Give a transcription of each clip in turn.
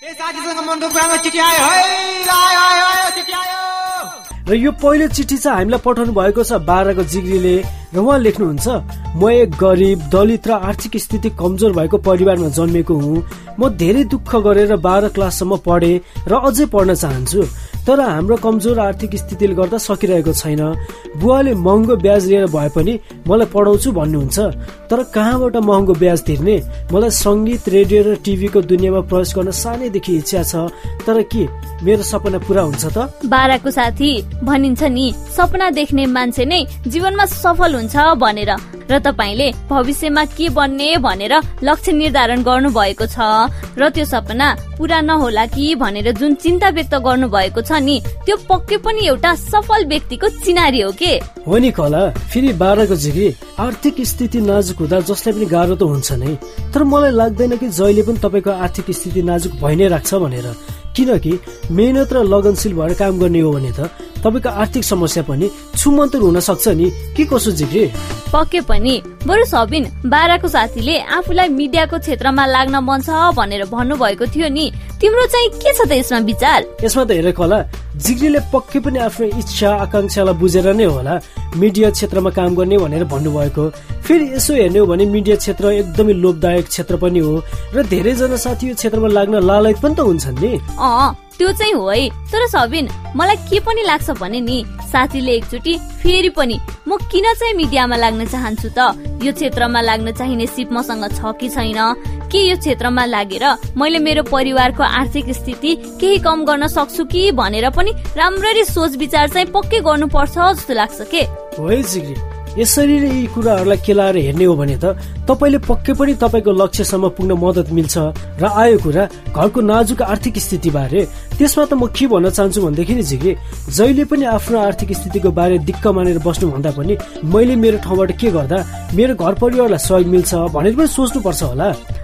र यो पहिलो चिठी चाहिँ हामीलाई पठाउनु भएको छ 12 को जिग्रीले र उहाँ लेख्नुहुन्छ, म एक गरिब, दलित र आर्थिक स्थिति कमजोर भएको परिवारमा जन्मेको हुँ। म धेरै दुःख गरेर 12 क्लाससम्म पढे र अझै पढ्न चाहन्छु, तर हाम्रो कमजोर आर्थिक स्थितिले गर्दा सकिरहेको छैन। बुवाले महँगो ब्याज लिएर भए पनि मलाई पढाउँछु भन्नुहुन्छ, तर कहाँबाट महँगो ब्याज तिर्ने? मलाई संगीत, रेडियो र टिभीको दुनियाँमा प्रवेश गर्न सानैदेखि इच्छा छ, तर के मेरो सपना पूरा हुन्छ त? 12 को साथी भनिन्छ नि, सपना देख्ने मान्छे नै जीवनमा सफल हुन्छ भनेर। र तपाईले भविष्यमा के बन्ने भनेर लक्ष्य निर्धारण गर्नु भएको छ र त्यो सपना पूरा नहोला कि भनेर जुन चिन्ता व्यक्त गर्नु भएको छ नि, त्यो पक्कै पनि एउटा सफल व्यक्तिको चिनारी हो के? हो नि कला। फेरि 12 को जिग्री, आर्थिक स्थिति नाजुक हुँदा जसलाई पनि गाह्रो त हुन्छ नै, तर मलाई लाग्दैन कि जहिले पनि तपाईको आर्थिक स्थिति नाजुक भइ नै राख्छ भनेर। किनकि मेहनत र लगनशील भएर काम गर्ने हो भने त तपाईको आर्थिक समस्या पनि छुमन्तर हुन सक्छ नि, के कसो जिग्री? पक्कै पनि। बरु सबिन, 12 को साथीले आफूलाई मिडियाको क्षेत्रमा लाग्न मन छ भनेर भन्नुभएको थियो नि, तिम्रो चाहिँ के छ त यसमा विचार? यसमा त हेरे कला, जिग्रीले पक्कै पनि आफ्नो इच्छा आकांक्षालाई बुझेर नै होला मिडिया क्षेत्रमा काम गर्ने भनेर भन्नुभएको। फेरि यसो हेर्ने हो भने मिडिया क्षेत्र एकदमै लोभदायक क्षेत्र पनि हो र धेरैजना साथी यो क्षेत्रमा लाग्न लालच पनि त हुन्छन् नि। त्यो चाहिँ हो है, तर सबिन मलाई के पनि लाग्छ भने नि, साथीले एकचोटि फेरि पनि म किन चाहिँ मिडियामा लाग्न चाहन्छु त, यो क्षेत्रमा लाग्न चाहिने सिप मसँग छ कि छैन, के यो क्षेत्रमा लागेर मैले मेरो परिवारको आर्थिक स्थिति केही कम गर्न सक्छु कि भनेर पनि राम्ररी सोच विचार चाहिँ पक्कै गर्नुपर्छ जस्तो लाग्छ के? हो जिग्री, यसरी यी कुराहरूलाई केलाएर हेर्ने हो भने त तपाईले पक्कै पनि तपाईको लक्ष्यसम्म पुग्न मद्दत मिल्छ। र आयो कुरा घरको नाजुक आर्थिक स्थिति बारे, त्यसमा त म के भन्न चाहन्छु भनेदेखि नि जिग्री, जहिले पनि आफ्नो आर्थिक स्थितिको बारे दिक्क मानेर बस्नु भन्दा पनि मैले मेरो ठाउँबाट के गर्दा मेरो घर परिवारलाई सहयोग मिल्छ भनेर पनि सोच्नु पर्छ होला।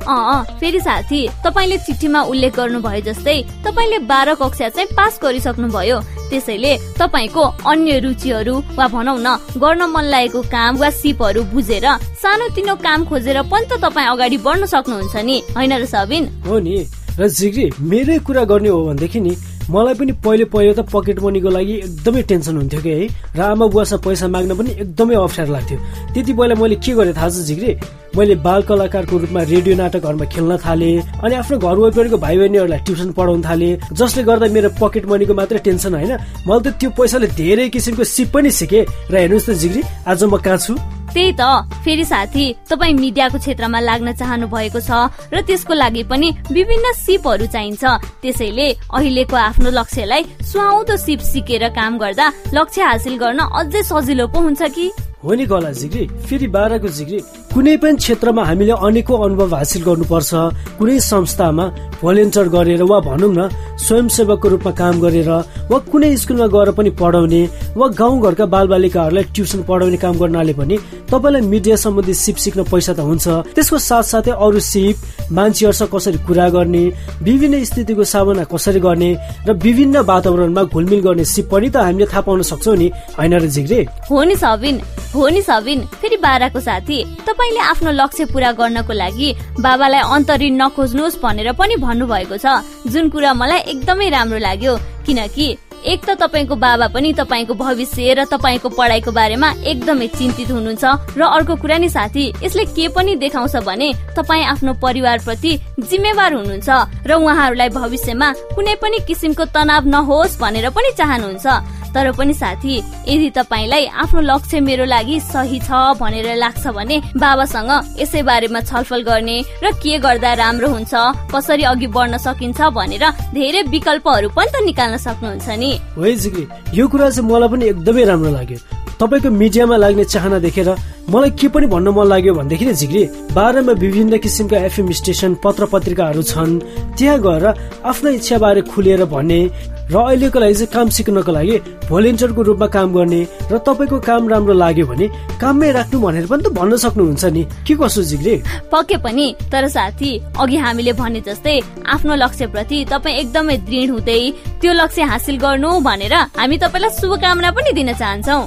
फेरि साथी, तपाईले चिठीमा उल्लेख गर्नु भए जस्तै तपाईले 12 कक्षा चाहिँ पास गरिसक्नु भयो, त्यसैले तपाईको अन्य रुचिहरू वा भनौं न गर्न मन लागेको काम वा सिपहरू बुझेर सानोतिनो काम खोजेर पनि त तपाईँ अगाडि बढ्न सक्नुहुन्छ नि, हैन र सबिन? हो नि। र जिग्री, मेरै कुरा गर्ने हो भनेदेखि नि मलाई पनि पहिले त पकेट मनीको लागि एकदमै टेन्सन हुन्थ्यो कि है, र आमा बुवासँग पैसा माग्न पनि एकदमै अप्ठ्यारो लाग्थ्यो। त्यति बेला मैले के गरेँ थाहा छ जिग्री? मैले बाल कलाकारको रूपमा रेडियो नाटकहरूमा खेल्न थाले अनि आफ्नो घर वरिपरिको भाइ बहिनीहरूलाई ट्युसन पढाउन थाले, जसले गर्दा मेरो पकेट मनीको मात्रै टेन्सन होइन, मैले त त्यो पैसाले धेरै किसिमको सिप पनि सिकेँ। र हेर्नुहोस् त जिग्री, आज म कहाँ छु? त्यही त। फेरि साथी, तपाईँ मिडियाको क्षेत्रमा लाग्न चाहनु भएको छ र त्यसको लागि पनि विभिन्न सिपहरू चाहिन्छ, त्यसैले अहिलेको आफ्नो लक्ष्यलाई सुहाउँदो सिप सिकेर काम गर्दा लक्ष्य हासिल गर्न अझै सजिलो पो हुन्छ कि? हो नि गला जिग्री। फेरि 12 को जिग्री, कुनै पनि क्षेत्रमा हामीले अनेकौं अनुभव हासिल गर्नुपर्छ। कुनै संस्थामा भोलिन्टियर गरेर वा भनौं न स्वयंसेवकको रूपमा काम गरेर वा कुनै स्कुलमा गएर पनि पढाउने वा गाउँघरका बालबालिकाहरूलाई ट्युसन पढाउने काम गर्नाले पनि तपाईलाई मिडिया सम्बन्धी सिप सिक्न पैसा त हुन्छ। त्यसको साथसाथै अरू सिप, मान्छेहरूसँग कसरी कुरा गर्ने, विभिन्न स्थितिको सामना कसरी गर्ने र विभिन्न वातावरणमा घुलमिल गर्ने सिप पनि त हामीले थाहा पाउन सक्छौं नि, हैन र जिग्री? हो नि सबिन। फेरि 12 को साथी, तपाईले आफ्नो लक्ष्य पूरा गर्नको लागि बाबालाई अन्तरिन नखोज्नुहोस् भनेर पनि भन्नुभएको छ, जुन कुरा मलाई एकदमै राम्रो लाग्यो। किनकि एक त तपाईको बाबा पनि तपाईको भविष्य र तपाईको पढाइको बारेमा एकदमै चिन्तित हुनुहुन्छ, र अर्को कुरा नि साथी, यसले के पनि देखाउँछ भने तपाई आफ्नो परिवार प्रति जिम्मेवार हुनुहुन्छ र उहाँहरूलाई भविष्यमा कुनै पनि किसिमको तनाव नहोस् भनेर पनि चाहनुहुन्छ। तर पनि साथी, यदि तपाईलाई आफ्नो लक्ष्य मेरो लागि सही छ भनेर लाग्छ भने बाबासँग यसै बारेमा छलफल गर्ने र के गर्दा राम्रो हुन्छ, कसरी अघि बढ्न सकिन्छ भनेर धेरै विकल्पहरू पनि त निकाल्न सक्नुहुन्छ नि। हो जिग्री, यो कुरा चाहिँ मलाई पनि एकदमै राम्रो लाग्यो। तपाईको मिडियामा लाग्ने चाहना देखेर मलाई के पनि भन्न मन लाग्यो भनेदेखि नि जिग्री, 12 मा विभिन्न किसिमका एफएम स्टेशन, पत्र पत्रिकाहरू छन्, त्यहाँ गएर आफ्नो इच्छा बारे खुलेर भन्ने र अहिलेको लागि चाहिँ काम सिक्नको लागि भोलिन्टियरको रूपमा काम गर्ने र तपाईको काम राम्रो लाग्यो भने काममै राख्नु भनेर पनि त भन्न सक्नुहुन्छ नि, के कसो जिग्री? पक्कै पनि। तर साथी, अघि हामीले भने जस्तै आफ्नो लक्ष्य प्रति तपाई एकदमै दृढ हुँदै त्यो लक्ष्य हासिल गर्नु भनेर हामी तपाईलाई शुभकामना पनि दिन चाहन्छौं।